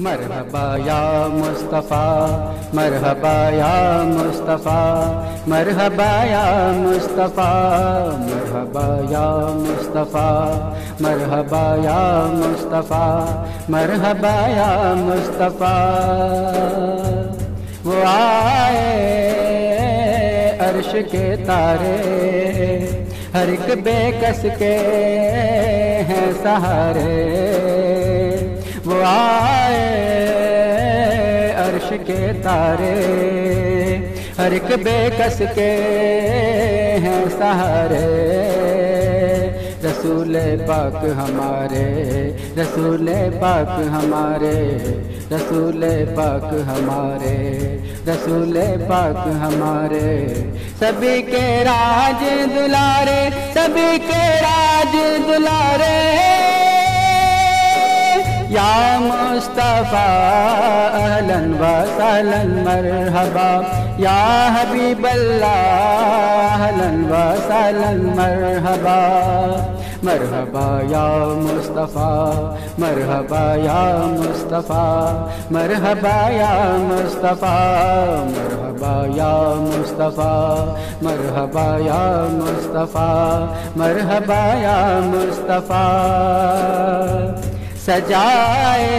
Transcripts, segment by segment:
مرحبا یا مصطفیٰ مرحبا یا مصطفیٰ مرحبا یا مصطفیٰ مرحبا یا مصطفیٰ مرحبا یا مصطفیٰ مرحبا یا مصطفیٰ وہ آئے عرش کے تارے ہر ایک بے کس کے ہیں سہارے وہ آئے عرش کے تارے ہر ایک بے کس کے ہیں سہارے رسول پاک ہمارے رسول پاک ہمارے رسول پاک ہمارے رسول پاک ہمارے سبھی کے راج دلارے سبھی کے راج دلارے یا مصطفیٰ اہلاً و سہلاً مرحبا یا حبیب اللہ اہلاً و سہلاً مرحبا مرحبا یا مصطفیٰ مرحبا یا مصطفیٰ مرحبا یا مصطفیٰ مرحبا یا مصطفیٰ مرحبا یا مصطفیٰ مرحبا یا مصطفیٰ سجائے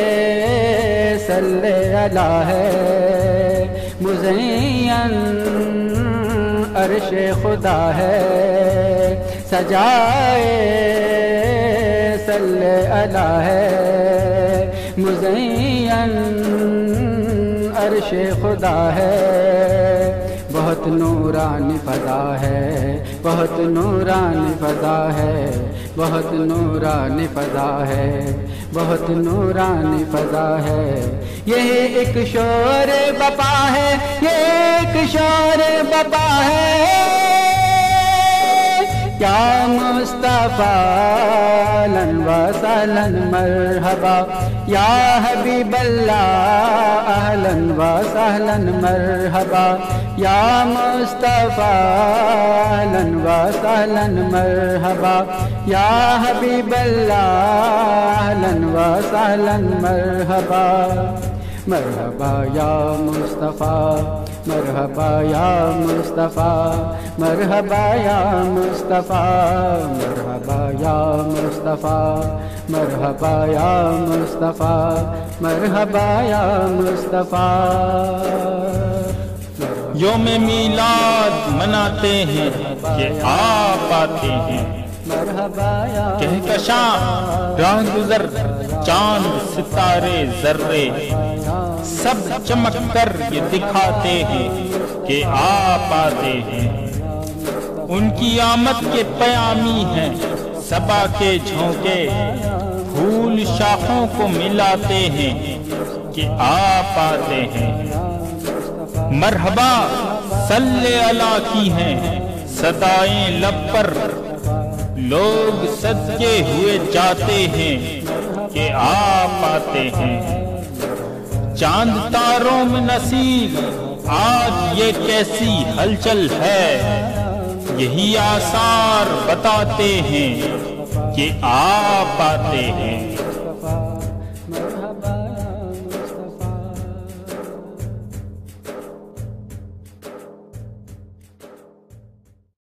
صلی اللہ ہے مزین عرش خدا ہے سجائے صلی اللہ ہے مزین عرش خدا ہے بہت نورانی فضا ہے بہت نورانی فضا ہے بہت نورانی فضا ہے بہت نورانی فضا ہے یہی ایک شور بپا ہے یہ ایک شور بپا ہے یا مصطفیٰ اہلاً و سہلاً مرحبا یا حبیب اللہ اہلاً و سہلاً مرحبا یا مصطفیٰ اہلاً و سہلاً مرحبا یا حبیب اللہ اہلاً و سہلاً مرحبا مرحبا یا مصطفیٰ مرحبا یا مصطفیٰ مرحبا یا مصطفیٰ مرحبا یا مصطفیٰ مرحبا یا مصطفیٰ مرحبا یا مصطفیٰ یوم میلاد مناتے ہیں کہ آپ آتے ہیں کہکشاں راہ گزر چاند ستارے ذرے سب چمک کر یہ دکھاتے ہیں کہ آپ آتے ہیں ان کی آمد کے پیامی ہیں صبا کے جھونکے پھول شاخوں کو ملاتے ہیں کہ آپ آتے ہیں مرحبا صلی اللہ کی ہیں صدائیں لب پر لوگ صدقے ہوئے جاتے ہیں کہ آپ آتے ہیں چاند تاروں میں نصیب آج یہ کیسی ہلچل ہے یہی آثار بتاتے ہیں کہ آپ آتے ہیں